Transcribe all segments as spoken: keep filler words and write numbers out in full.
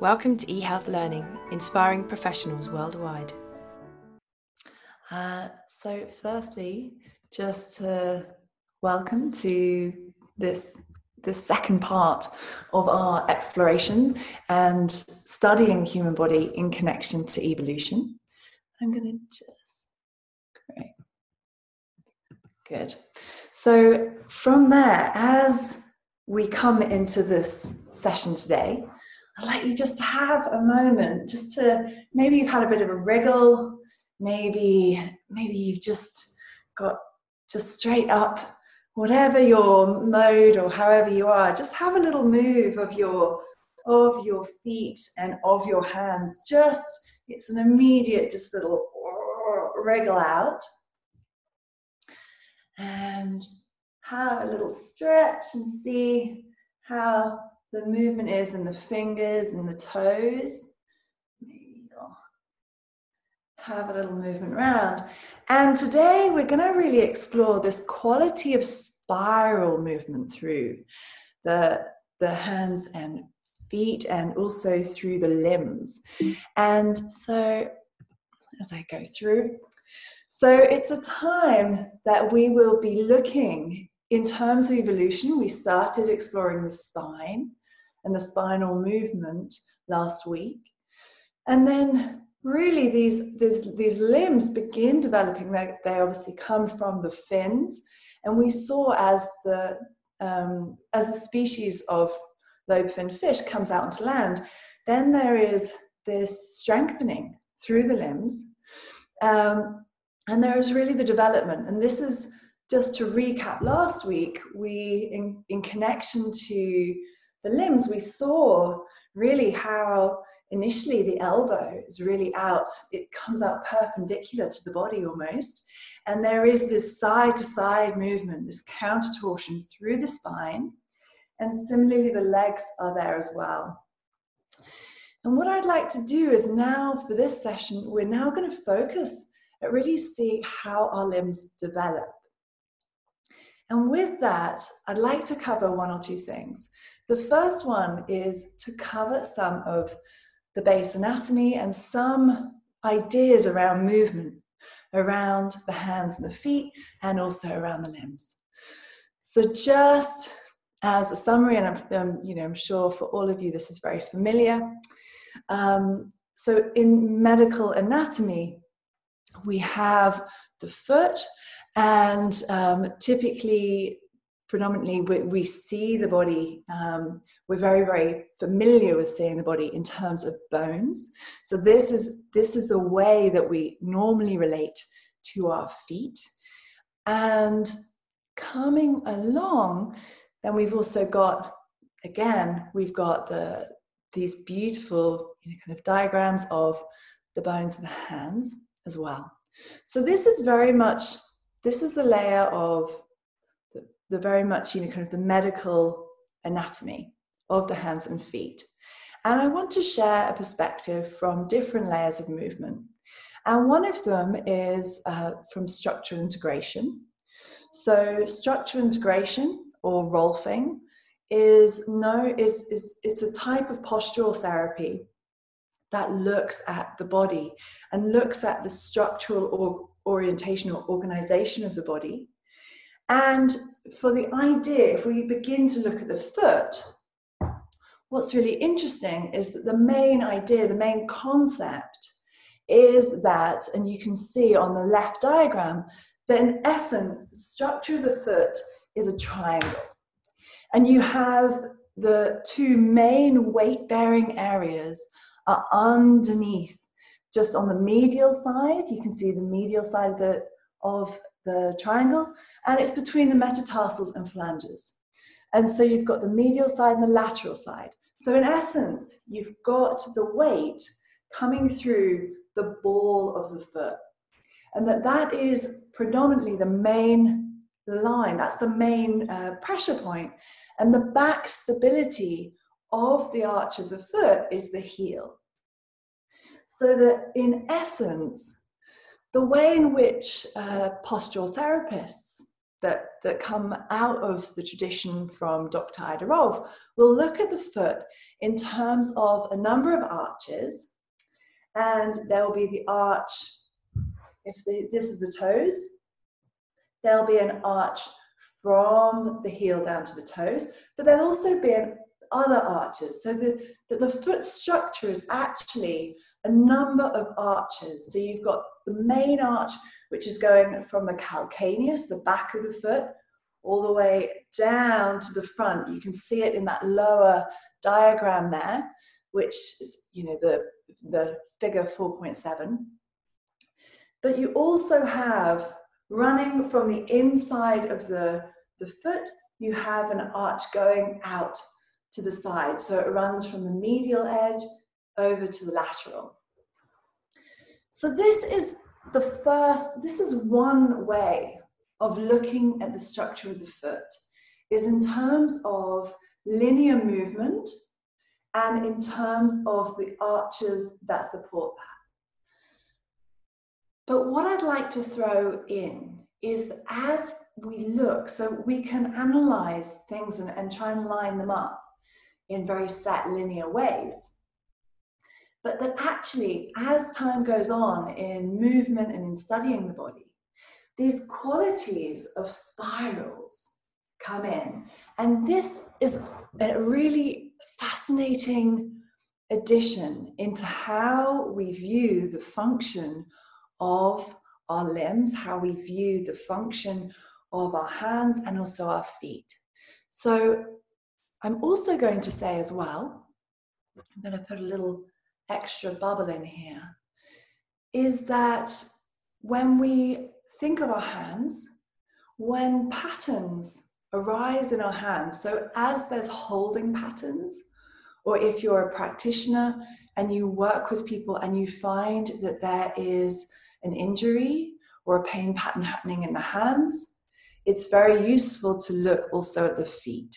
Welcome to eHealth Learning, inspiring professionals worldwide. Uh, so firstly, just to welcome to this, this second part of our exploration and studying the human body in connection to evolution. I'm going to just, great, good. So from there, as we come into this session today, I'd like you just to have a moment, just to, maybe you've had a bit of a wriggle, maybe, maybe you've just got just straight up, whatever your mode or however you are, just have a little move of your, of your feet and of your hands. Just, it's an immediate, just little wriggle out. And have a little stretch and see how the movement is in the fingers and the toes. Maybe you'll have a little movement around. And today we're going to really explore this quality of spiral movement through the, the hands and feet and also through the limbs. And so as I go through, so it's a time that we will be looking in terms of evolution. We started exploring the spine and the spinal movement last week. And then really these, these, these limbs begin developing. They, they obviously come from the fins. And we saw as the, um, as the species of lobe-finned fish comes out onto land, then there is this strengthening through the limbs. Um, and there is really the development. And this is just to recap last week, we, in, in connection to the limbs, we saw really how initially the elbow is really out. It comes out perpendicular to the body almost. And there is this side to side movement, this counter torsion through the spine. And similarly, the legs are there as well. And what I'd like to do is now for this session, we're now going to focus at really see how our limbs develop. And with that, I'd like to cover one or two things. The first one is to cover some of the base anatomy and some ideas around movement, around the hands and the feet, and also around the limbs. So just as a summary, and I'm, um, you know, I'm sure for all of you this is very familiar. Um, so in medical anatomy, we have the foot, and um, typically, predominantly, we, we see the body, um, we're very, very familiar with seeing the body in terms of bones. So this is, this is the way that we normally relate to our feet. And coming along, then we've also got, again, we've got the, these beautiful, you know, kind of diagrams of the bones of the hands as well. So this is very much, this is the layer of the, the very much, you know, kind of the medical anatomy of the hands and feet. And I want to share a perspective from different layers of movement. And one of them is uh, from structural integration. So structural integration, or Rolfing, is no, is, is it's a type of postural therapy that looks at the body and looks at the structural or orientation or organization of the body. And for the idea, if we begin to look at the foot, what's really interesting is that the main idea, the main concept is that, and you can see on the left diagram, that in essence, the structure of the foot is a triangle. And you have the two main weight-bearing areas are underneath, just on the medial side. You can see the medial side of the, of the triangle, and it's between the metatarsals and phalanges. And so you've got the medial side and the lateral side. So in essence, you've got the weight coming through the ball of the foot. And that that is predominantly the main line, that's the main uh, pressure point. And the back stability of the arch of the foot is the heel. So that in essence, the way in which uh, postural therapists that, that come out of the tradition from Doctor Ida Rolf will look at the foot in terms of a number of arches, and there will be the arch, if the, this is the toes, there'll be an arch from the heel down to the toes, but there'll also be an other arches, so the, that the foot structure is actually a number of arches. So you've got the main arch, which is going from the calcaneus, the back of the foot, all the way down to the front. You can see it in that lower diagram there, which is, you know, the, the figure four point seven. But you also have, running from the inside of the, the foot, you have an arch going out to the side. So it runs from the medial edge over to the lateral. So this is the first, this is one way of looking at the structure of the foot, is in terms of linear movement and in terms of the arches that support that. But what I'd like to throw in is that as we look, so we can analyze things and, and try and line them up in very set linear ways. But that actually, as time goes on in movement and in studying the body, these qualities of spirals come in. And this is a really fascinating addition into how we view the function of our limbs, how we view the function of our hands and also our feet. So I'm also going to say as well, I'm going to put a little extra bubble in here, is that when we think of our hands, when patterns arise in our hands, so as there's holding patterns, or if you're a practitioner and you work with people and you find that there is an injury or a pain pattern happening in the hands, it's very useful to look also at the feet.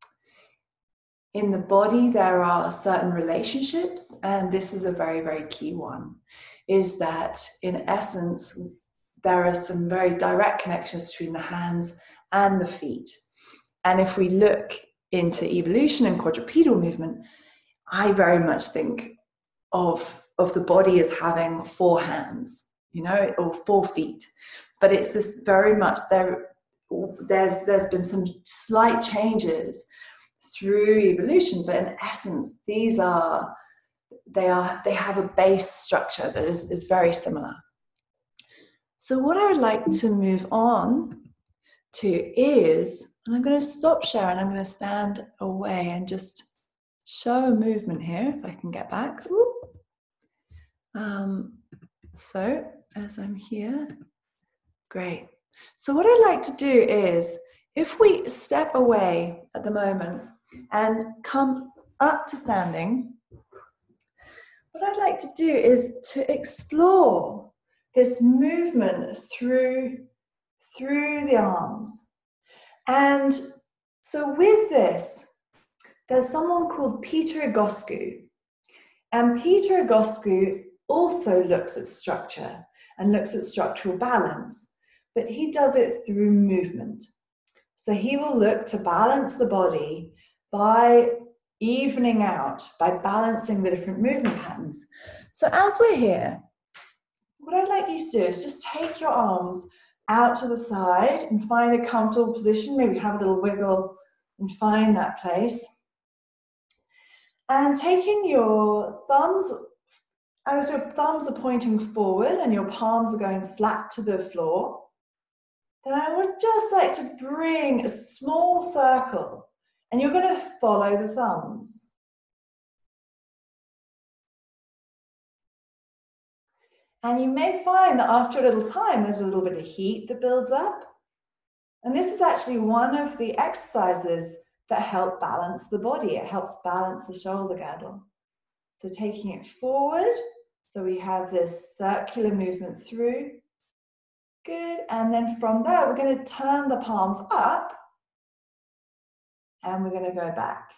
In the body, there are certain relationships, and this is a very, very key one, is that in essence, there are some very direct connections between the hands and the feet. And if we look into evolution and quadrupedal movement, I very much think of, of the body as having four hands, you know, or four feet. But it's this very much, there, there's, there's been some slight changes through evolution, but in essence, these are, they are, they have a base structure that is, is very similar. So what I would like to move on to is, and I'm going to stop sharing, I'm going to stand away and just show a movement here, if I can get back. Um, so, as I'm here, great. So what I'd like to do is, if we step away at the moment and come up to standing, what I'd like to do is to explore this movement through, through the arms. And so with this, there's someone called Peter Egoscu. And Peter Egoscu also looks at structure and looks at structural balance, but he does it through movement. So he will look to balance the body by evening out, by balancing the different movement patterns. So as we're here, what I'd like you to do is just take your arms out to the side and find a comfortable position. Maybe have a little wiggle and find that place. And taking your thumbs, as your thumbs are pointing forward and your palms are going flat to the floor, then I would just like to bring a small circle, and you're going to follow the thumbs. And you may find that after a little time, there's a little bit of heat that builds up. And this is actually one of the exercises that help balance the body. It helps balance the shoulder girdle. So taking it forward, so we have this circular movement through. Good, and then from there, we're going to turn the palms up, and we're going to go back.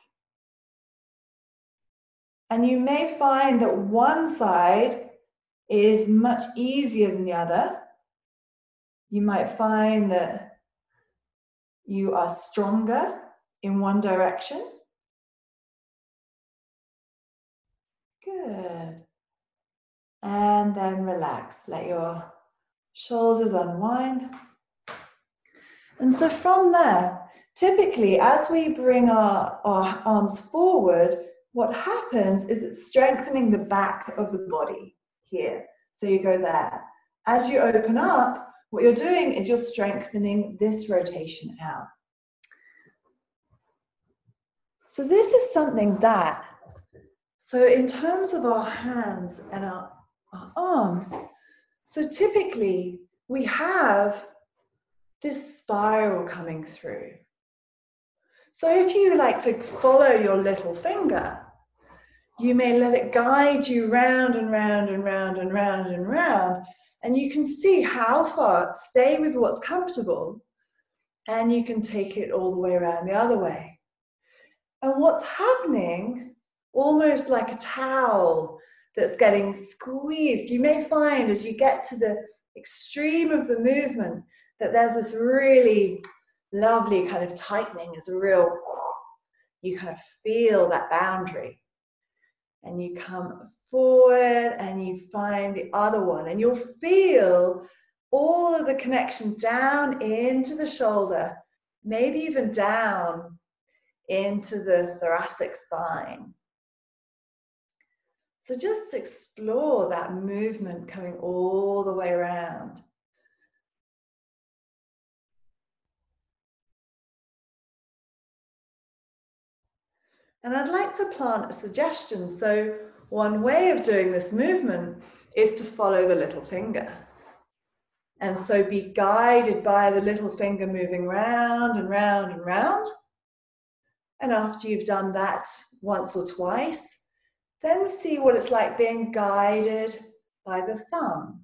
And you may find that one side is much easier than the other. You might find that you are stronger in one direction. Good. And then relax. Let your shoulders unwind. And so from there, typically as we bring our, our arms forward, what happens is it's strengthening the back of the body here. So you go there. As you open up, what you're doing is you're strengthening this rotation out. So this is something that, so in terms of our hands and our, our arms, so typically we have this spiral coming through. So if you like to follow your little finger, you may let it guide you round and round and round and round and round, and you can see how far, stay with what's comfortable, and you can take it all the way around the other way. And what's happening, almost like a towel that's getting squeezed, you may find as you get to the extreme of the movement that there's this really lovely kind of tightening, is a real, you kind of feel that boundary. And you come forward and you find the other one, and you'll feel all of the connection down into the shoulder, maybe even down into the thoracic spine. So just explore that movement coming all the way around. And I'd like to plant a suggestion. So one way of doing this movement is to follow the little finger. And so be guided by the little finger moving round and round and round. And after you've done that once or twice, then see what it's like being guided by the thumb.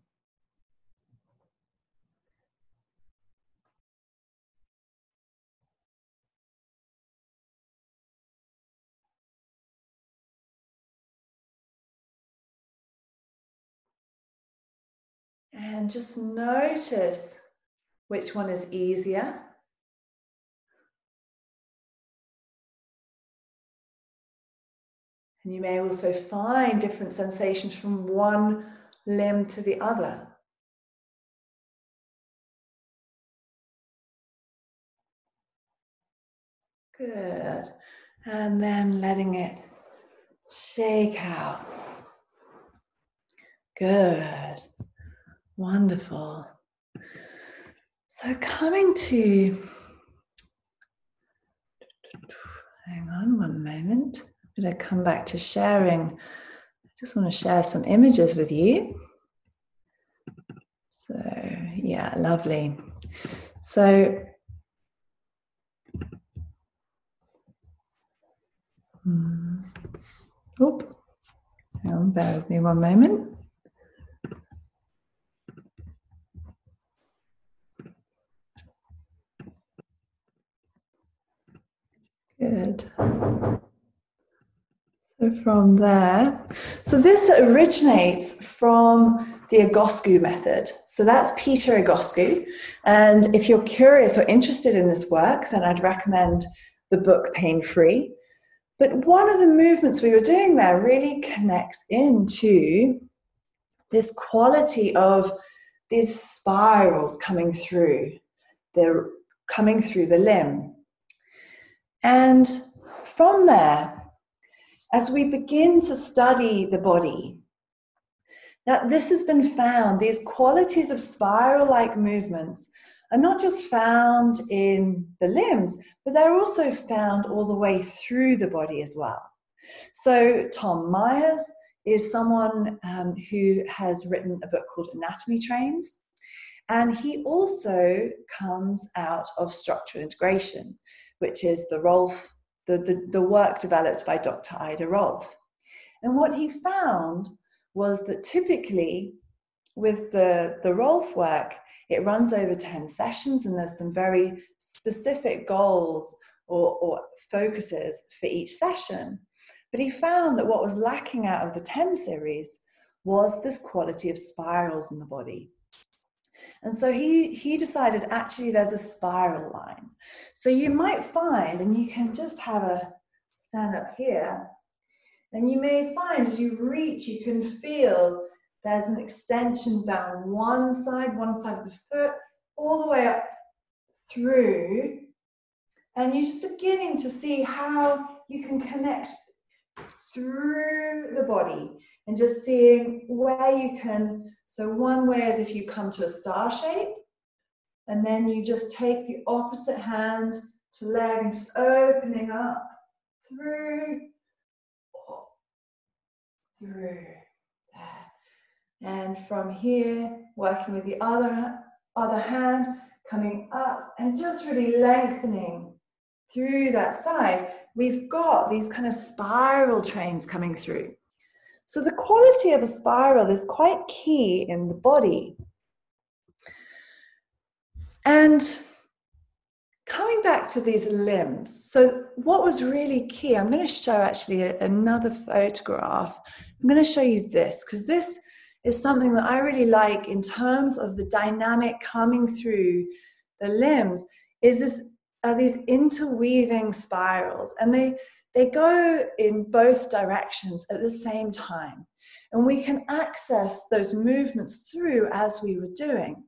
And just notice which one is easier. And you may also find different sensations from one limb to the other. Good. And then letting it shake out. Good. Wonderful. So coming to, hang on one moment. I'm going to come back to sharing. I just want to share some images with you. So yeah, lovely. So hmm, oop, hang on, bear with me one moment. Good. So from there, so this originates from the Egoscue method. So that's Peter Egoscue. And if you're curious or interested in this work, then I'd recommend the book Pain Free. But one of the movements we were doing there really connects into this quality of these spirals coming through. They're coming through the limb. And from there, as we begin to study the body, now this has been found, these qualities of spiral-like movements are not just found in the limbs, but they're also found all the way through the body as well. So Tom Myers is someone um, who has written a book called Anatomy Trains, and he also comes out of structural integration, which is the Rolf, the, the, the work developed by Doctor Ida Rolf. And what he found was that typically with the, the Rolf work, it runs over ten sessions, and there's some very specific goals or, or focuses for each session. But he found that what was lacking out of the ten series was this quality of spirals in the body. And so he, he decided actually there's a spiral line. So you might find, and you can just have a stand up here, and you may find as you reach, you can feel there's an extension down one side, one side of the foot, all the way up through. And you're just beginning to see how you can connect through the body and just seeing where you can. So one way is if you come to a star shape, and then you just take the opposite hand to leg and just opening up through, through, there. And from here, working with the other, other hand, coming up and just really lengthening through that side. We've got these kind of spiral trains coming through. So the quality of a spiral is quite key in the body. And coming back to these limbs, so what was really key, I'm going to show actually a, another photograph. I'm going to show you this, because this is something that I really like in terms of the dynamic coming through the limbs, is this, are these interweaving spirals, and they, they go in both directions at the same time. And we can access those movements through as we were doing.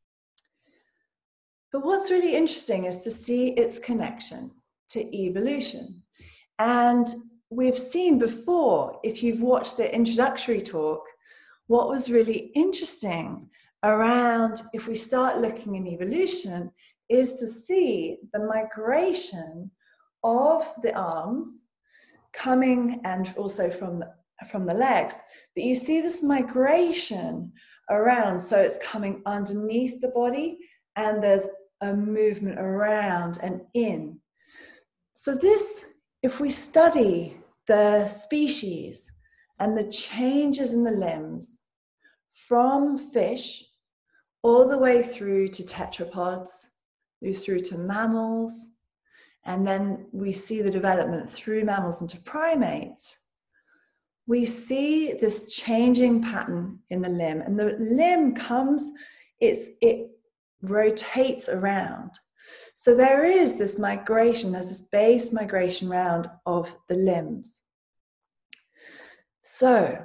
But what's really interesting is to see its connection to evolution. And we've seen before, if you've watched the introductory talk, what was really interesting around, if we start looking in evolution, is to see the migration of the arms coming, and also from the, from the legs. But you see this migration around, so it's coming underneath the body, and there's a movement around and in. So this, if we study the species and the changes in the limbs from fish all the way through to tetrapods, through to mammals, and then we see the development through mammals into primates, we see this changing pattern in the limb. And the limb comes, it's, it rotates around. So there is this migration, there's this base migration round of the limbs. So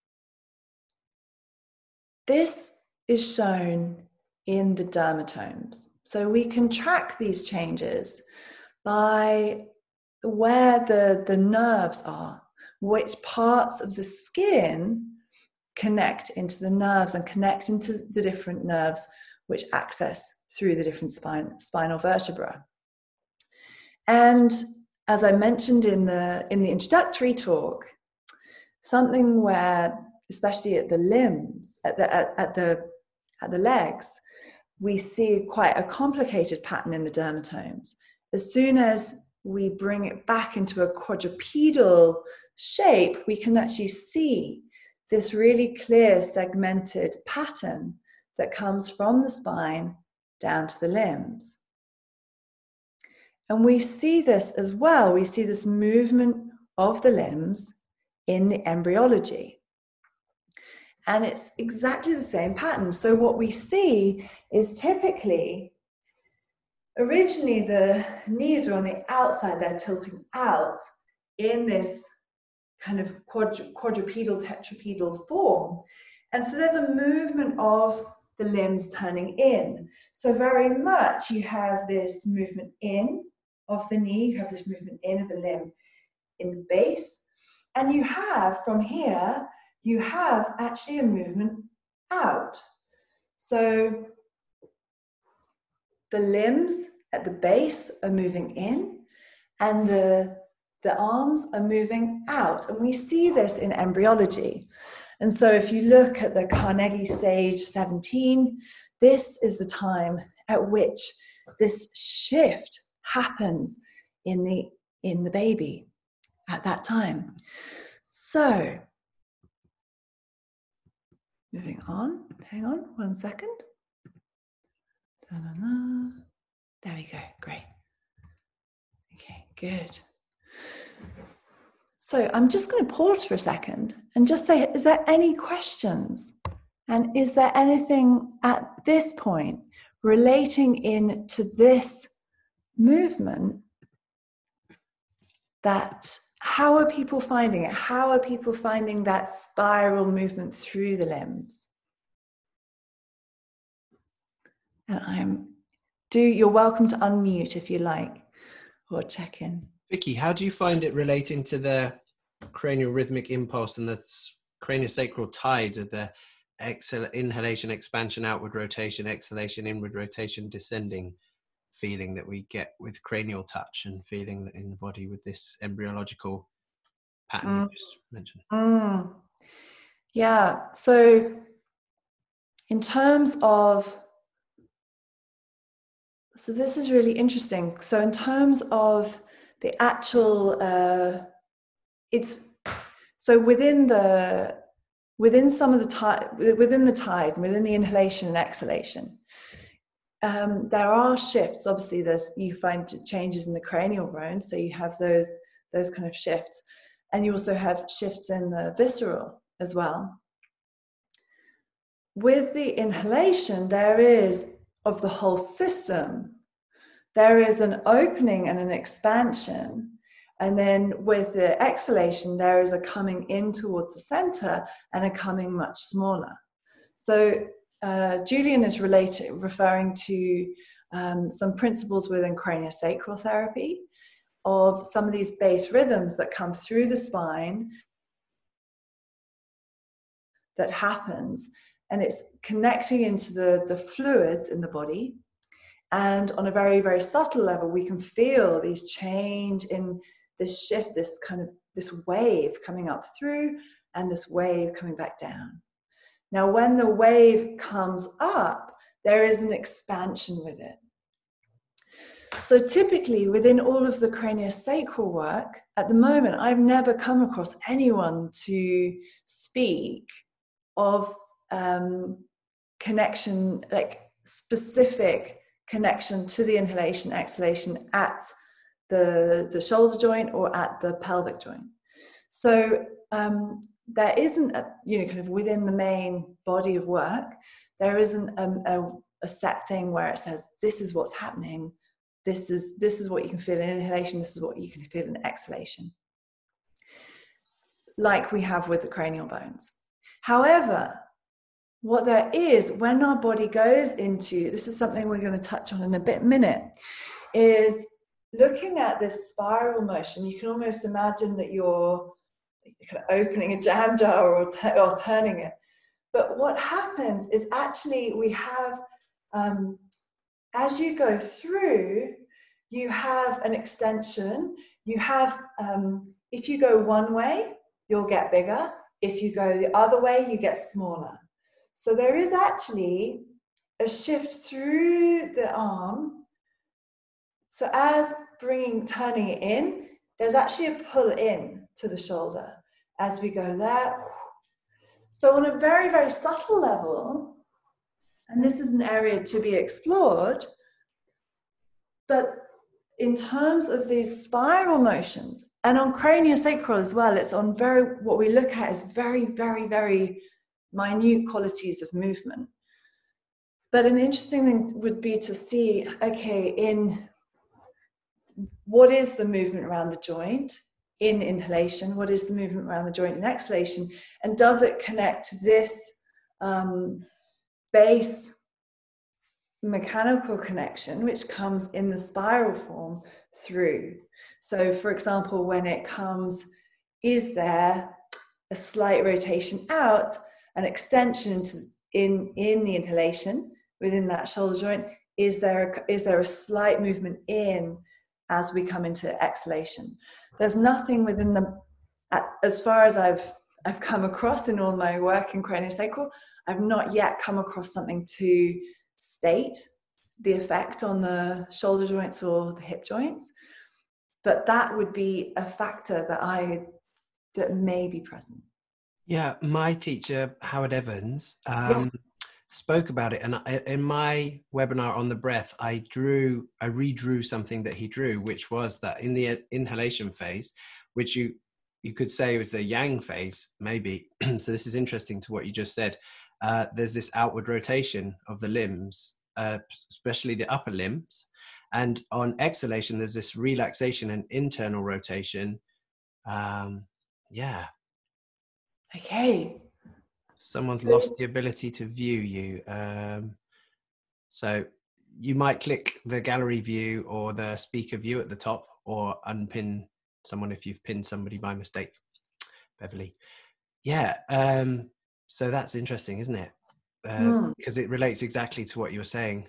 this is shown in the dermatomes. So we can track these changes by where the, the nerves are, which parts of the skin connect into the nerves and connect into the different nerves which access through the different spine, spinal vertebra. And as I mentioned in the, in the introductory talk, something where, especially at the limbs, at the, at, at the, at the legs, we see quite a complicated pattern in the dermatomes. As soon as we bring it back into a quadrupedal shape, we can actually see this really clear segmented pattern that comes from the spine down to the limbs. And we see this as well, we see this movement of the limbs in the embryology. And it's exactly the same pattern. So what we see is typically, originally the knees are on the outside, they're tilting out in this kind of quadru- quadrupedal, tetrapedal form. And so there's a movement of the limbs turning in. So very much you have this movement in of the knee, you have this movement in of the limb in the base, and you have from here, you have actually a movement out. So the limbs at the base are moving in, and the, the arms are moving out. And we see this in embryology. And so if you look at the Carnegie stage seventeen, this is the time at which this shift happens in the, in the baby at that time. So, moving on, hang on one second. Da-da-da. There we go, great. Okay, good. So I'm just going to pause for a second and just say, is there any questions And is there anything at this point relating in to this movement that, how are people finding it? How are people finding that spiral movement through the limbs? And I'm, do, you're welcome to unmute if you like, or check in. Vicky, how do you find it relating to the cranial rhythmic impulse and the craniosacral tides of the exhal inhalation, expansion, outward rotation, exhalation, inward rotation, descending feeling that we get with cranial touch and feeling in the body with this embryological pattern mm. you just mentioned? Mm. Yeah, so in terms of, so this is really interesting. So in terms of the actual, uh, it's, so within the, within some of the tide, within the tide, within the inhalation and exhalation, um, there are shifts. Obviously, there's, you find changes in the cranial bone, so you have those, those kind of shifts. And you also have shifts in the visceral as well. With the inhalation, there is, of the whole system, there is an opening and an expansion. And then with the exhalation, there is a coming in towards the center and a coming much smaller. So uh, Julian is related, referring to um, some principles within craniosacral therapy of some of these base rhythms that come through the spine that happens, and it's connecting into the, the fluids in the body. And on a very, very subtle level, we can feel these change in this shift, this kind of, this wave coming up through and this wave coming back down. Now, when the wave comes up, there is an expansion with it. So typically within all of the craniosacral work, at the moment, I've never come across anyone to speak of um, connection, like specific connection to the inhalation, exhalation at the, the shoulder joint or at the pelvic joint. So um, there isn't, a, you know, kind of within the main body of work, there isn't a, a, a set thing where it says, this is what's happening. This is, this is what you can feel in inhalation. This is what you can feel in exhalation. Like we have with the cranial bones. However, what there is when our body goes into, this is something we're going to touch on in a bit minute, is looking at this spiral motion. You can almost imagine that you're kind of opening a jam jar or, or turning it. But what happens is actually we have, um, as you go through, you have an extension. You have, um, if you go one way, you'll get bigger. If you go the other way, you get smaller. So there is actually a shift through the arm. So as bringing, turning it in, there's actually a pull in to the shoulder as we go there. So on a very, very subtle level, and this is an area to be explored, but in terms of these spiral motions, and on craniosacral as well, it's on very, what we look at is very, very, very minute qualities of movement. But an interesting thing would be to see, okay, in what is the movement around the joint in inhalation? What is the movement around the joint in exhalation? And does it connect this um, base mechanical connection, which comes in the spiral form through? So for example, when it comes, is there a slight rotation out, an extension to, in, in the inhalation within that shoulder joint? Is there, a, is there a slight movement in as we come into exhalation? There's nothing within the, as far as I've, I've come across in all my work in craniosacral, I've not yet come across something to state the effect on the shoulder joints or the hip joints, but that would be a factor that I that may be present. Yeah, my teacher Howard Evans um, yeah. spoke about it, and I, in my webinar on the breath, I drew, I redrew something that he drew, which was that in the inhalation phase, which you you could say was the yang phase, maybe. So this is interesting to what you just said. uh, there's this outward rotation of the limbs, uh, especially the upper limbs. And on exhalation, there's this relaxation and internal rotation. Um, yeah. Okay. Someone's lost the ability to view you. Um, so you might click the gallery view or the speaker view at the top, or unpin someone if you've pinned somebody by mistake. Beverly. Yeah. Um, so that's interesting, isn't it? Uh, Mm. because it relates exactly to what you were saying.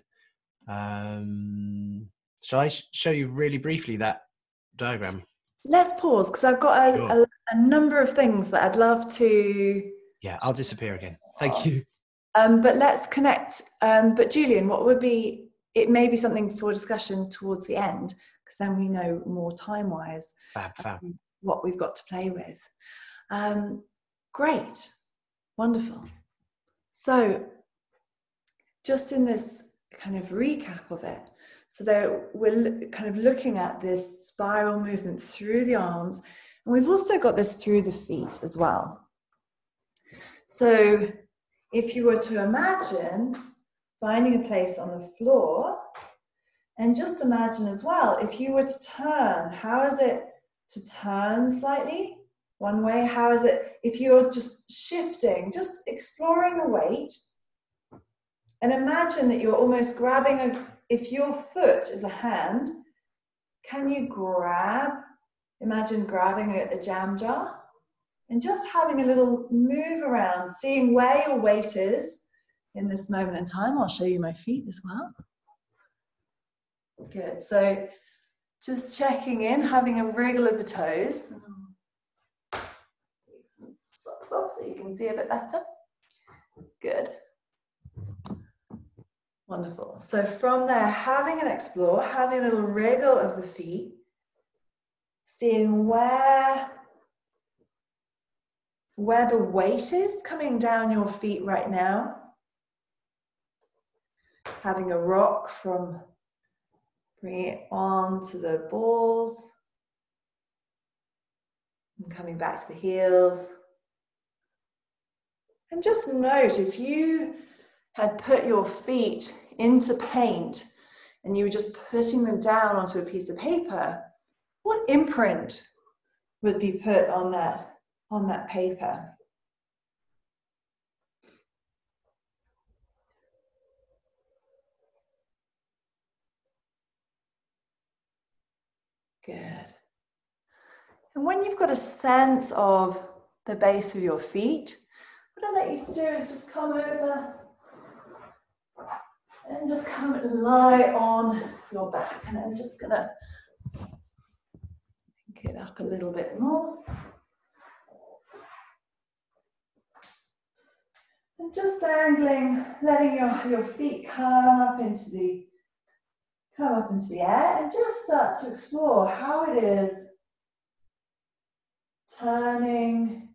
Um, shall I sh- show you really briefly that diagram? Let's pause, because I've got a, Sure. a, a number of things that I'd love to... Yeah, I'll disappear again. Thank you. Um, but let's connect. Um, but Julian, what would be, it may be something for discussion towards the end, because then we know more time-wise Fab, fab. um, what we've got to play with. Um, great. Wonderful. So just in this kind of recap of it, so there we're kind of looking at this spiral movement through the arms, and we've also got this through the feet as well. So if you were to imagine finding a place on the floor, and just imagine as well, if you were to turn, how is it to turn slightly one way? How is it if you're just shifting, just exploring the weight, and imagine that you're almost grabbing a, if your foot is a hand, can you grab, imagine grabbing a, a jam jar and just having a little move around, seeing where your weight is in this moment in time. I'll show you my feet as well. Good. So just checking in, having a wriggle of the toes. Take some socks off so you can see a bit better. Good. Wonderful. So from there, having an explore, having a little wriggle of the feet, seeing where, where the weight is coming down your feet right now. Having a rock from bringing it on to the balls and coming back to the heels. And just note, if you had put your feet into paint and you were just putting them down onto a piece of paper, what imprint would be put on that, on that paper? Good. And when you've got a sense of the base of your feet, what I'd like you to do is just come over and just come and lie on your back. And I'm just gonna pick it up a little bit more. And just dangling, letting your, your feet come up into the come up into the air, and just start to explore how it is turning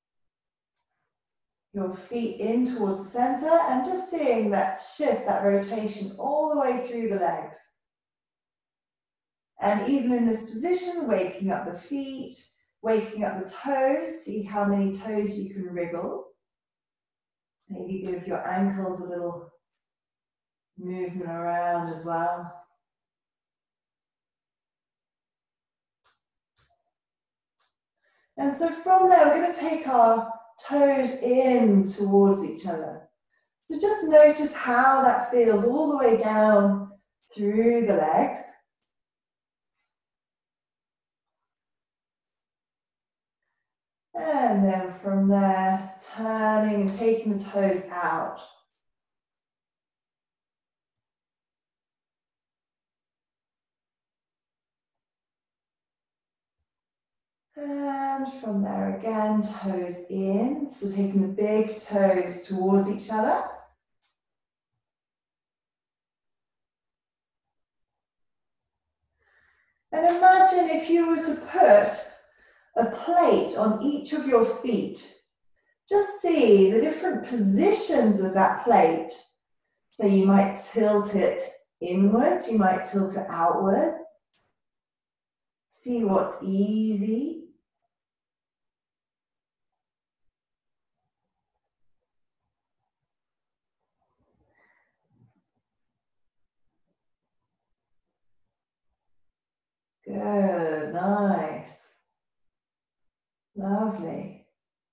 your feet in towards the center and just seeing that shift, that rotation all the way through the legs. And even in this position, waking up the feet, waking up the toes, see how many toes you can wriggle. Maybe give your ankles a little movement around as well. And so from there, we're going to take our toes in towards each other. So just notice how that feels all the way down through the legs. And then from there, turning and taking the toes out. And from there again, toes in. So taking the big toes towards each other. And imagine if you were to put a plate on each of your feet. Just see the different positions of that plate. So you might tilt it inwards, you might tilt it outwards. See what's easy. Good, nice. Lovely.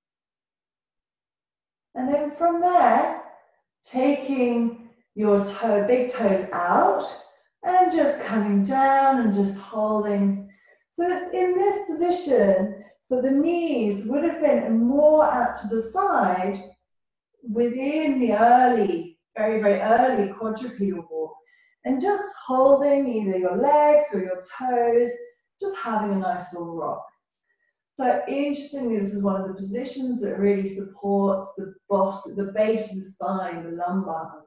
And then from there, taking your toe, big toes out and just coming down and just holding. So it's in this position, so the knees would have been more out to the side within the early, very, very early quadrupedal walk. And just holding either your legs or your toes, just having a nice little rock. So interestingly, this is one of the positions that really supports the bottom, the base of the spine, the lumbars.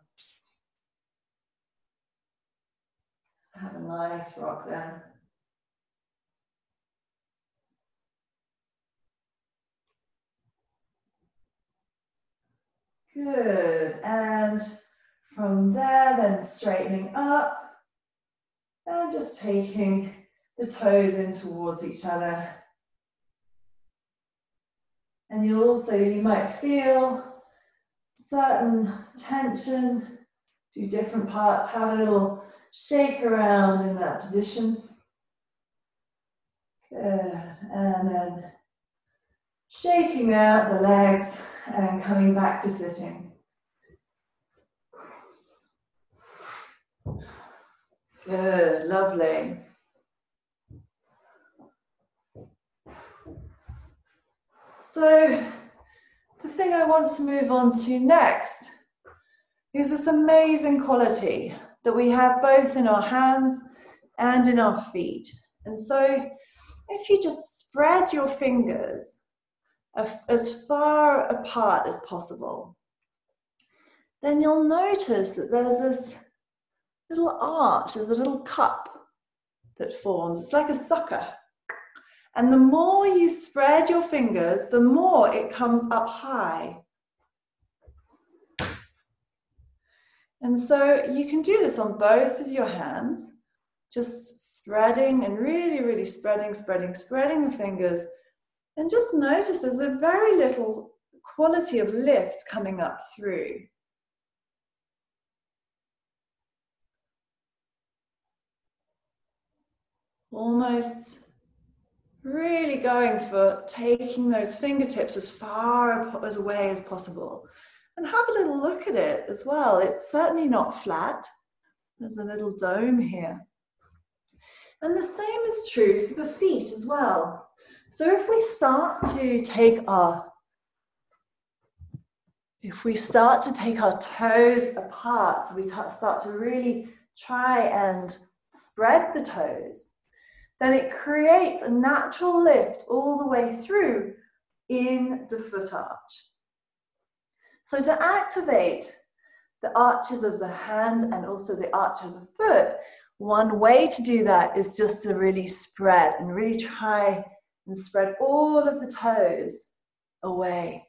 Just have a nice rock there. Good, and from there then straightening up and just taking the toes in towards each other. And you'll also, you might feel certain tension, do different parts, have a little shake around in that position. Good, and then shaking out the legs and coming back to sitting. Good, lovely. So the thing I want to move on to next is this amazing quality that we have both in our hands and in our feet. And so if you just spread your fingers as far apart as possible, then you'll notice that there's this little arch, there's a little cup that forms. It's like a sucker. And the more you spread your fingers, the more it comes up high. And so you can do this on both of your hands, just spreading and really, really spreading, spreading, spreading the fingers. And just notice there's a very little quality of lift coming up through. Almost really going for taking those fingertips as far as away as possible. And have a little look at it as well. It's certainly not flat. There's a little dome here. And the same is true for the feet as well. So if we start to take our, if we start to take our toes apart, so we start to really try and spread the toes, then it creates a natural lift all the way through in the foot arch. So to activate the arches of the hand and also the arch of the foot, one way to do that is just to really spread and really try and spread all of the toes away.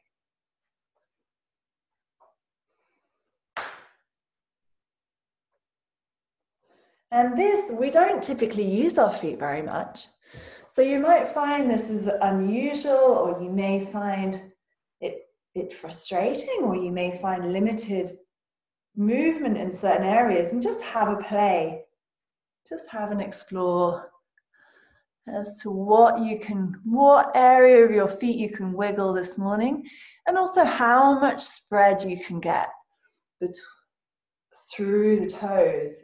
And this, we don't typically use our feet very much. So you might find this is unusual, or you may find it, it frustrating, or you may find limited movement in certain areas, and just have a play. Just have an explore as to what you can, what area of your feet you can wiggle this morning, and also how much spread you can get bet- through the toes.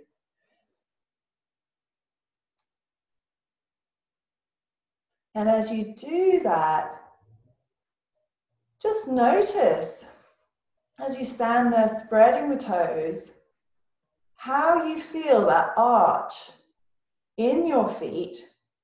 And as you do that, just notice as you stand there spreading the toes, how you feel that arch in your feet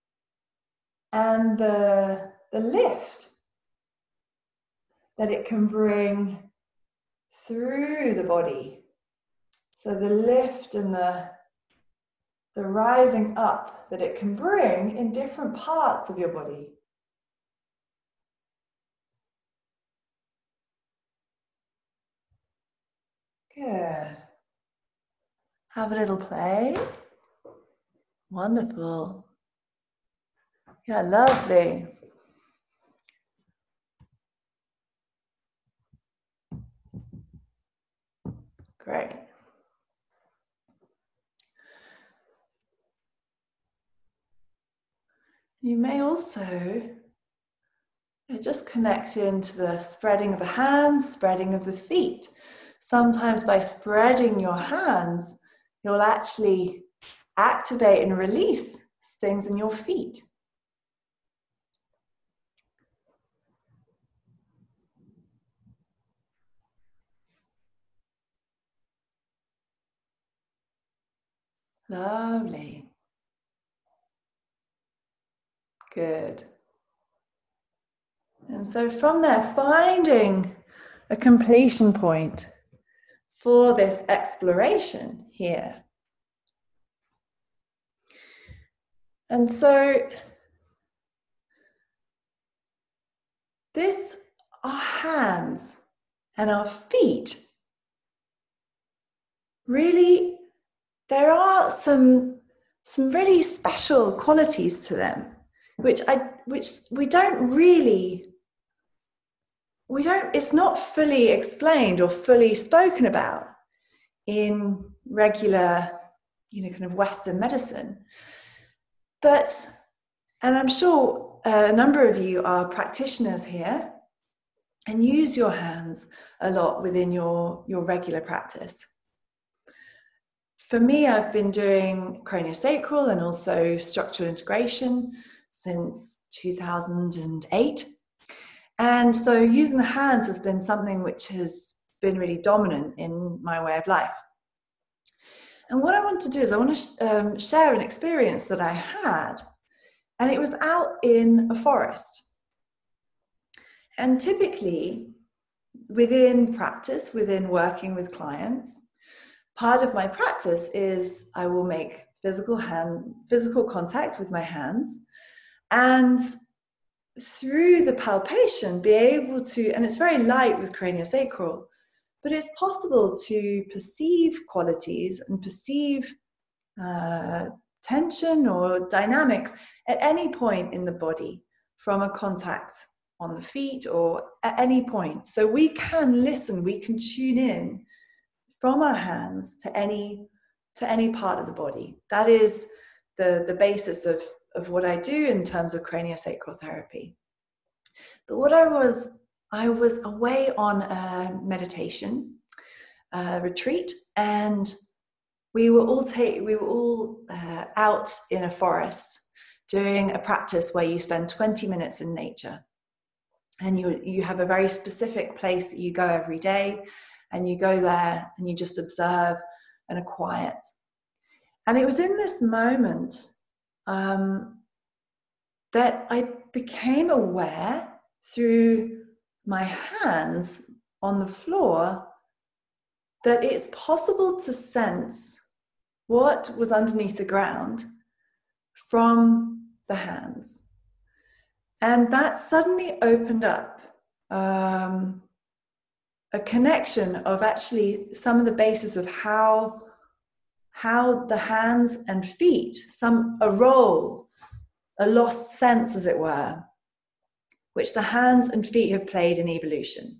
and the, the lift that it can bring through the body. So the lift and the, the rising up that it can bring in different parts of your body. Good. Have a little play. Wonderful. Yeah, lovely. Great. You may also just connect into the spreading of the hands, spreading of the feet. Sometimes by spreading your hands, you'll actually activate and release things in your feet. Lovely. Good. And so from there, finding a completion point for this exploration here. And so this, our hands and our feet, really, there are some, some really special qualities to them, which I, which we don't really, we don't, it's not fully explained or fully spoken about in regular, you know, kind of Western medicine. But, and I'm sure a number of you are practitioners here and use your hands a lot within your, your regular practice. For me, I've been doing craniosacral and also structural integration since two thousand eight. And so using the hands has been something which has been really dominant in my way of life. And what I want to do is I want to sh- um, share an experience that I had, and it was out in a forest. And typically within practice, within working with clients, part of my practice is I will make physical hand, physical contact with my hands, and through the palpation be able to, and it's very light with craniosacral, but it's possible to perceive qualities and perceive uh, tension or dynamics at any point in the body from a contact on the feet or at any point. So we can listen, we can tune in from our hands to any to any part of the body. That is the, the basis of, of what I do in terms of craniosacral therapy. But what I was I was away on a meditation uh, retreat, and we were all ta- we were all uh, out in a forest doing a practice where you spend twenty minutes in nature, and you you have a very specific place that you go every day, and you go there and you just observe and are quiet. And it was in this moment um, that I became aware through my hands on the floor that it's possible to sense what was underneath the ground from the hands. And that suddenly opened up um, a connection of actually some of the basis of how, how the hands and feet, some a role, a lost sense as it were, which the hands and feet have played in evolution.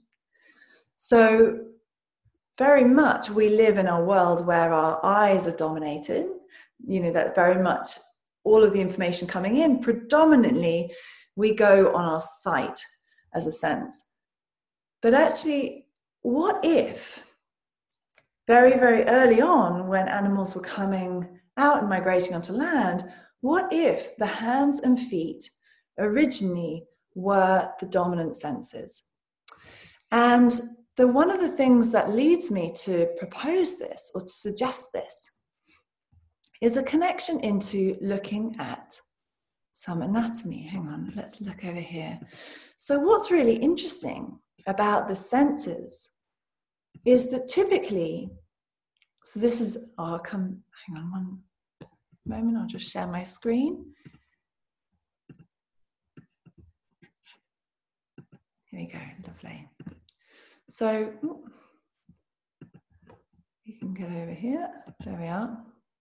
So very much we live in a world where our eyes are dominated, you know, that very much all of the information coming in, predominantly we go on our sight as a sense. But actually, what if very, very early on when animals were coming out and migrating onto land, what if the hands and feet originally were the dominant senses? And the one of the things that leads me to propose this or to suggest this is a connection into looking at some anatomy. Hang on, let's look over here. So what's really interesting about the senses is that typically, so this is, oh, I'll come, hang on one moment, I'll just share my screen. Here we go, lovely. So, you can get over here, there we are.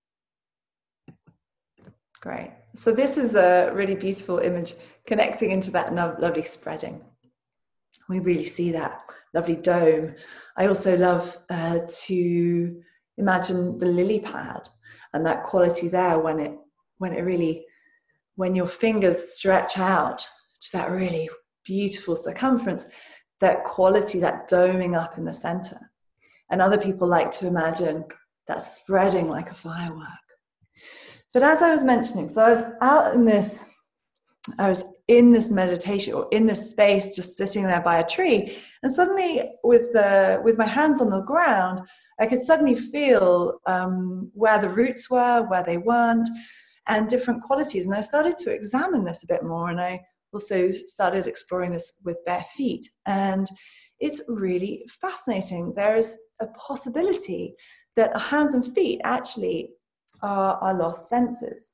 Great. So this is a really beautiful image connecting into that lovely spreading. We really see that lovely dome. I also love uh, to imagine the lily pad and that quality there when it when it really when your fingers stretch out to that really beautiful circumference, that quality, that doming up in the center. And other people like to imagine that spreading like a firework. But as I was mentioning, so I was out in this, I was in this meditation or in this space, just sitting there by a tree, and suddenly with the with my hands on the ground, I could suddenly feel um, where the roots were, where they weren't, and different qualities. And I started to examine this a bit more, and I also started exploring this with bare feet. And it's really fascinating. There is a possibility that our hands and feet actually are our lost senses.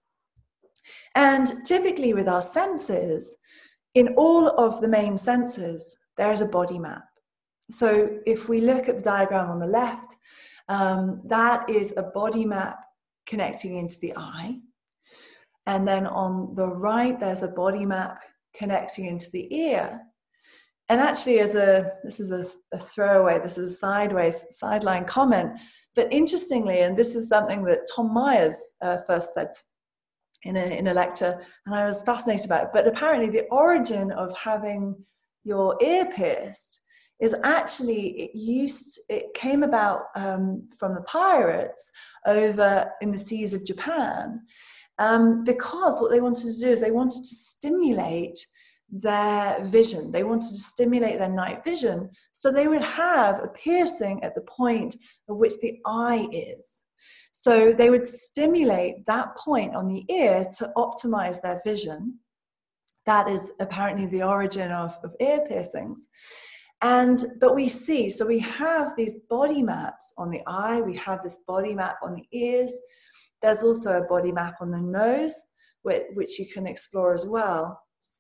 And typically with our senses, in all of the main senses, there is a body map. So if we look at the diagram on the left, um, that is a body map connecting into the eye. And then on the right, there's a body map connecting into the ear. And actually, as a this is a, a throwaway, this is a sideways, sideline comment, but interestingly, and this is something that Tom Myers uh, first said in a, in a lecture, and I was fascinated about it, but apparently the origin of having your ear pierced is actually, it used, it came about um, from the pirates over in the seas of Japan, um, because what they wanted to do is they wanted to stimulate their vision. They wanted to stimulate their night vision, so they would have a piercing at the point at which the eye is. So they would stimulate that point on the ear to optimize their vision. That is apparently the origin of, of ear piercings. And, but we see, so we have these body maps on the eye, we have this body map on the ears. There's also a body map on the nose, which, which you can explore as well.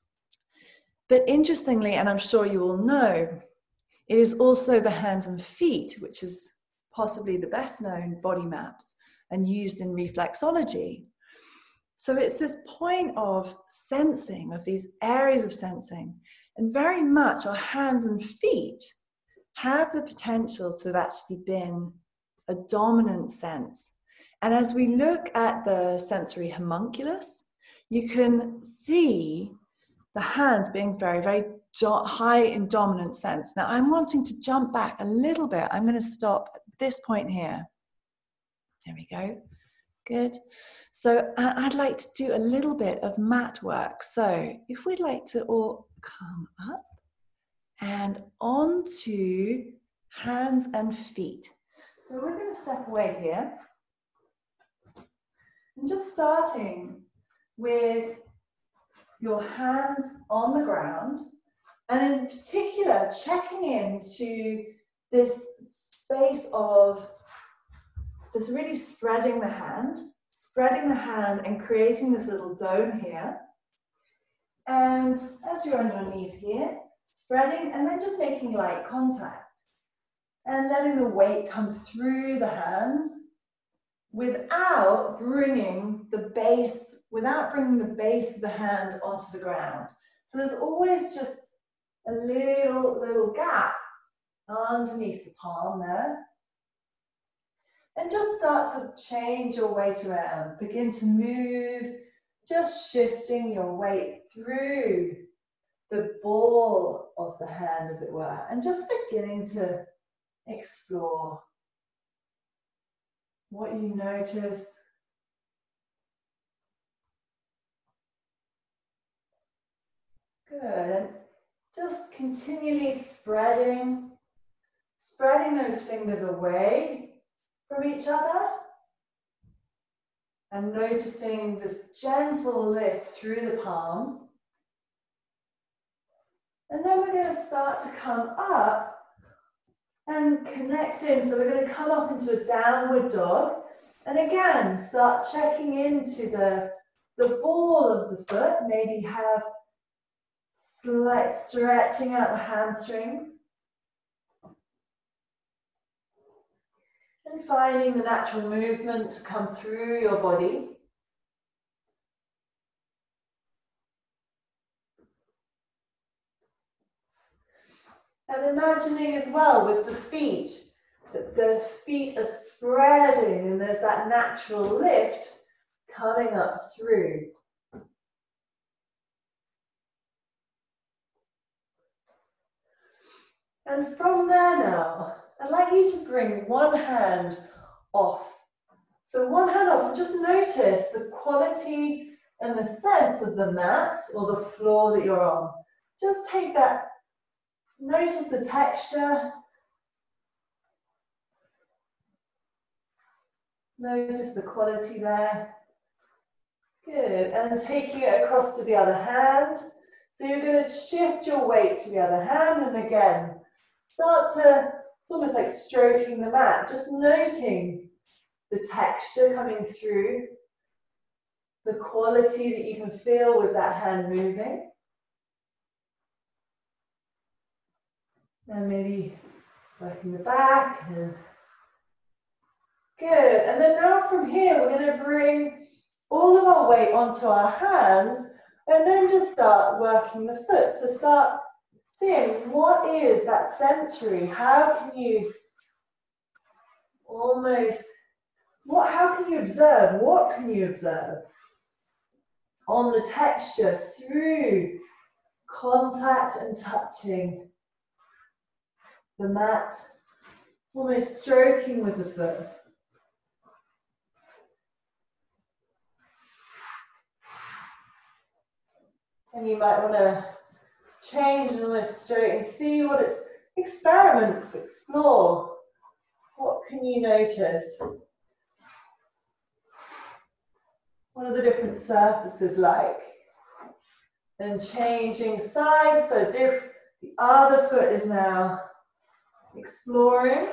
But interestingly, and I'm sure you all know, it is also the hands and feet, which is possibly the best known body maps and used in reflexology. So it's this point of sensing, of these areas of sensing, and very much our hands and feet have the potential to have actually been a dominant sense. And as we look at the sensory homunculus, you can see the hands being very, very do- high in dominant sense. Now I'm wanting to jump back a little bit. I'm going to stop at this point here. There we go. Good. So uh, I'd like to do a little bit of mat work. So if we'd like to all come up and onto hands and feet. So we're going to step away here. And just starting with your hands on the ground, and in particular checking into this space of this really spreading the hand, spreading the hand and creating this little dome here. And as you're on your knees here, spreading and then just making light contact and letting the weight come through the hands without bringing the base, without bringing the base of the hand onto the ground. So there's always just a little, little gap underneath the palm there. And just start to change your weight around. Begin to move, just shifting your weight through the ball of the hand, as it were, and just beginning to explore what you notice. Good. Just continually spreading, spreading those fingers away from each other and noticing this gentle lift through the palm. And then we're going to start to come up and connect in. So we're going to come up into a downward dog. And again, start checking into the, the ball of the foot. Maybe have slight stretching out the hamstrings. And finding the natural movement to come through your body. And imagining as well with the feet, that the feet are spreading and there's that natural lift coming up through. And from there now, I'd like you to bring one hand off. So one hand off and just notice the quality and the sense of the mat or the floor that you're on. Just take that, notice the texture. Notice the quality there. Good, and taking it across to the other hand. So you're going to shift your weight to the other hand, and again, start to, it's almost like stroking the mat, just noting the texture coming through, the quality that you can feel with that hand moving. And maybe working the back. And good, and then now from here, we're going to bring all of our weight onto our hands, and then just start working the foot. So start seeing what is that sensory, how can you almost, what, how can you observe, what can you observe on the texture through contact and touching the mat, almost stroking with the foot. And you might want to change and almost stroke and see what it's, experiment, explore. What can you notice? What are the different surfaces like? And changing sides, so diff the other foot is now exploring.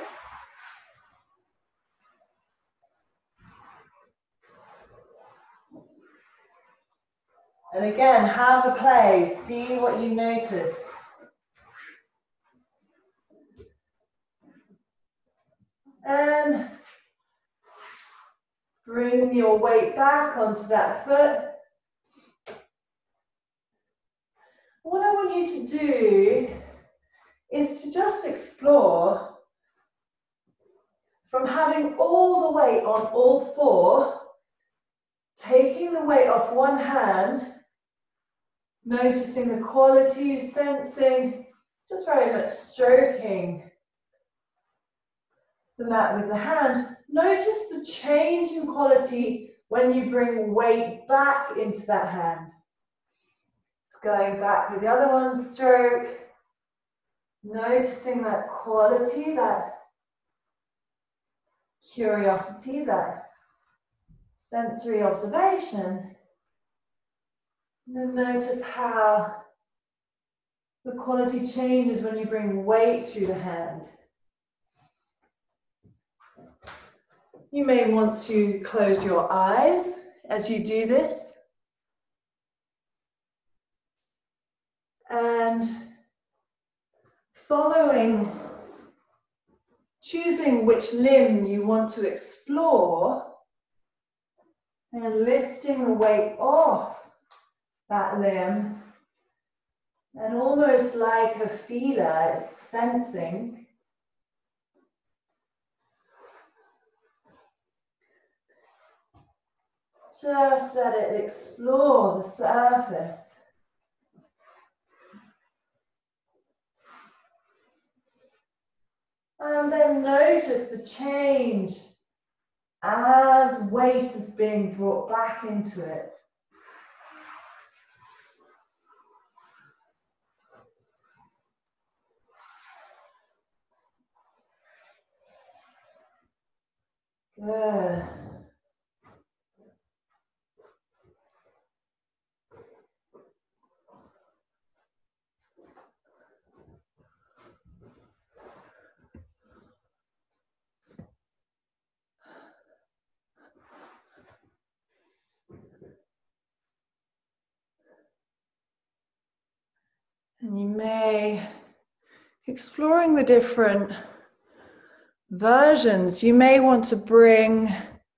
And again, have a play, see what you notice. And bring your weight back onto that foot. What I want you to do is to just explore from having all the weight on all four, taking the weight off one hand, noticing the qualities, sensing, just very much stroking the mat with the hand. Notice the change in quality when you bring weight back into that hand. It's going back with the other one, stroke. Noticing that quality, that curiosity, that sensory observation. And then notice how the quality changes when you bring weight through the hand. You may want to close your eyes as you do this. And following, choosing which limb you want to explore, and lifting the weight off that limb, and almost like a feeler, it's sensing. Just let it explore the surface. And then notice the change as weight is being brought back into it. Good. And you may, exploring the different versions, you may want to bring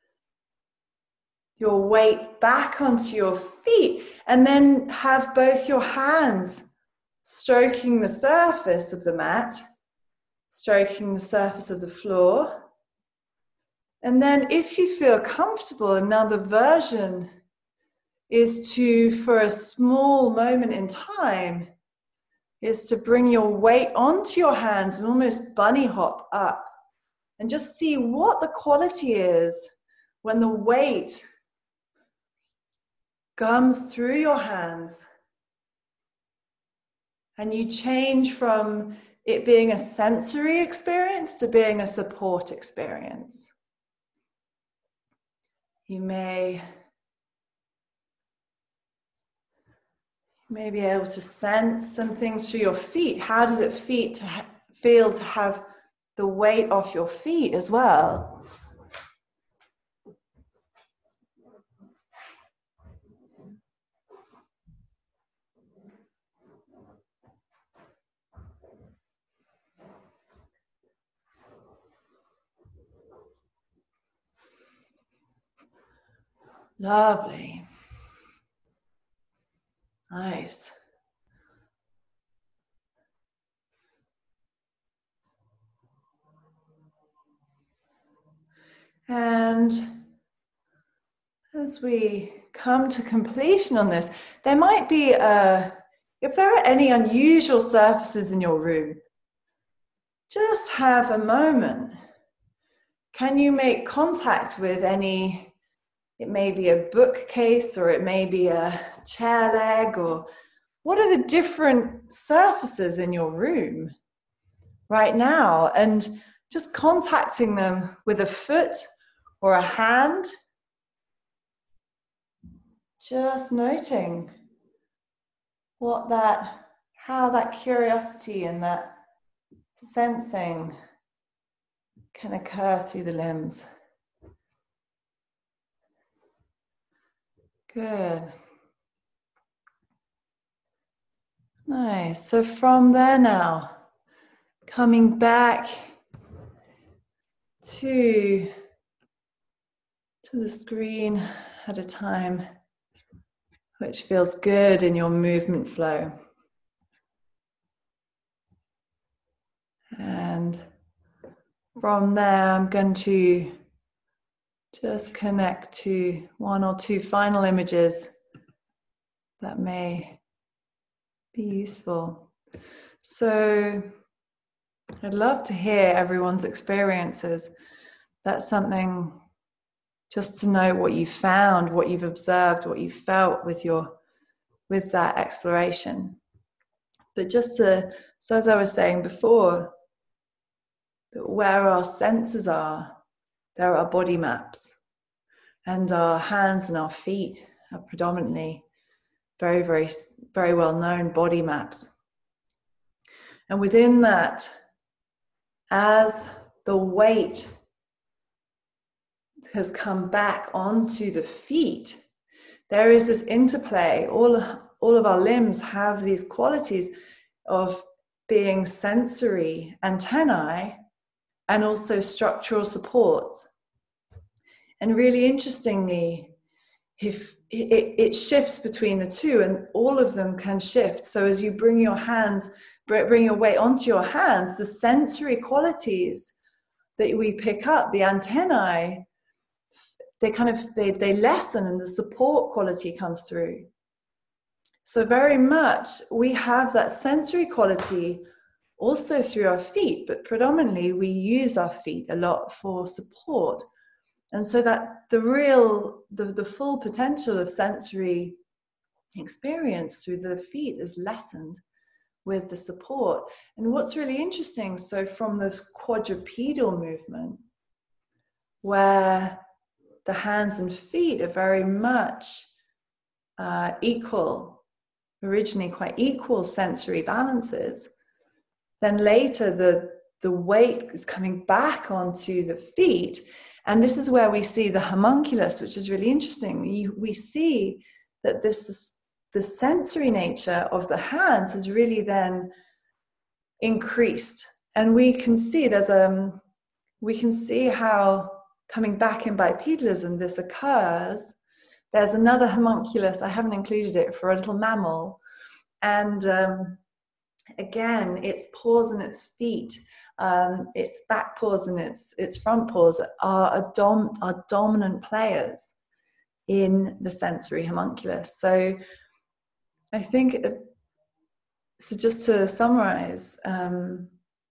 your weight back onto your feet and then have both your hands stroking the surface of the mat, stroking the surface of the floor. And then if you feel comfortable, another version is to, for a small moment in time, is to bring your weight onto your hands and almost bunny hop up and just see what the quality is when the weight comes through your hands and you change from it being a sensory experience to being a support experience. You may, you may be able to sense some things through your feet. How does it feel to, ha- feel to have the weight off your feet as well? Lovely. Nice. And as we come to completion on this, there might be, a, if there are any unusual surfaces in your room, just have a moment. Can you make contact with any? It may be a bookcase, or it may be a chair leg, or what are the different surfaces in your room right now? And just contacting them with a foot or a hand. Just noting what that, how that curiosity and that sensing can occur through the limbs. Good. Nice. So from there now, coming back to, to the screen at a time, which feels good in your movement flow. And from there, I'm going to just connect to one or two final images that may be useful. So I'd love to hear everyone's experiences. That's something, just to know what you found, what you've observed, what you felt with your, with that exploration. But just to, so as I was saying before, that where our senses are, there are body maps, and our hands and our feet are predominantly very, very, very well known body maps. And within that, as the weight has come back onto the feet, there is this interplay. All, all of our limbs have these qualities of being sensory antennae and also structural supports. And really interestingly, if it, it shifts between the two, and all of them can shift. So as you bring your hands, bring your weight onto your hands, the sensory qualities that we pick up, the antennae, they kind of, they, they lessen, and the support quality comes through. So very much we have that sensory quality also through our feet, but predominantly we use our feet a lot for support. And so that the real, the, the full potential of sensory experience through the feet is lessened with the support. And what's really interesting, so from this quadrupedal movement, where the hands and feet are very much uh, equal, originally quite equal sensory balances, then later the, the weight is coming back onto the feet. And this is where we see the homunculus, which is really interesting. We, we see that this is, the sensory nature of the hands has really then increased. And we can see there's a, we can see how coming back in bipedalism this occurs. There's another homunculus, I haven't included it, for a little mammal. And um, again, its paws and its feet, um, its back paws and its, its front paws are, a dom are dominant players in the sensory homunculus. So I think so just to summarize, um,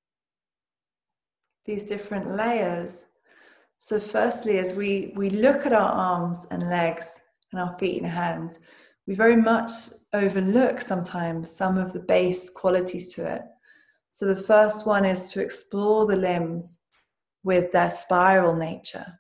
these different layers. So firstly, as we, we look at our arms and legs and our feet and hands, we very much overlook sometimes some of the base qualities to it. So the first one is to explore the limbs with their spiral nature.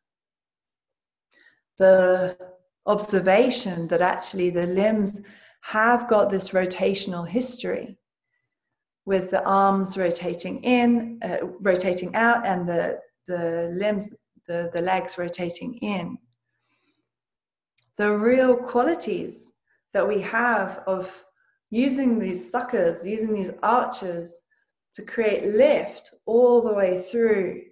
The observation that actually the limbs have got this rotational history, with the arms rotating in, uh, rotating out, and the, the limbs, the, the legs rotating in. The real qualities that we have of using these suckers, using these arches to create lift all the way through.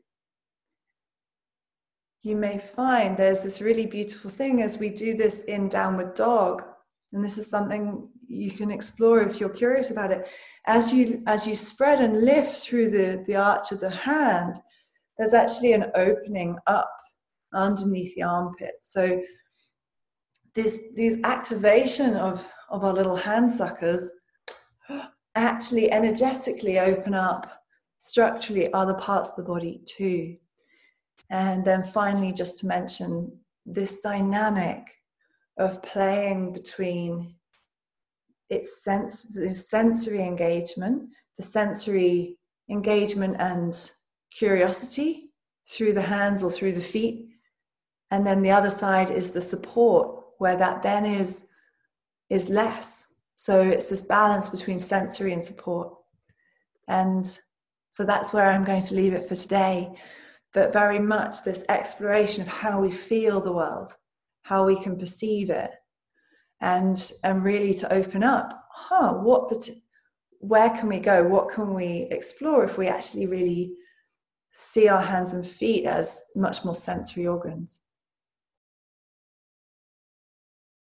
You may find there's this really beautiful thing as we do this in downward dog, and this is something you can explore if you're curious about it. As you as you spread and lift through the, the arch of the hand, there's actually an opening up underneath the armpit. So this these activation of, of our little hand suckers actually energetically open up structurally other parts of the body too. And then finally, just to mention this dynamic of playing between its sense, the sensory engagement, the sensory engagement and curiosity through the hands or through the feet. And then the other side is the support, where that then is, is less. So it's this balance between sensory and support. And so that's where I'm going to leave it for today. But very much this exploration of how we feel the world, how we can perceive it, and and really to open up, huh, what, where can we go? What can we explore if we actually really see our hands and feet as much more sensory organs?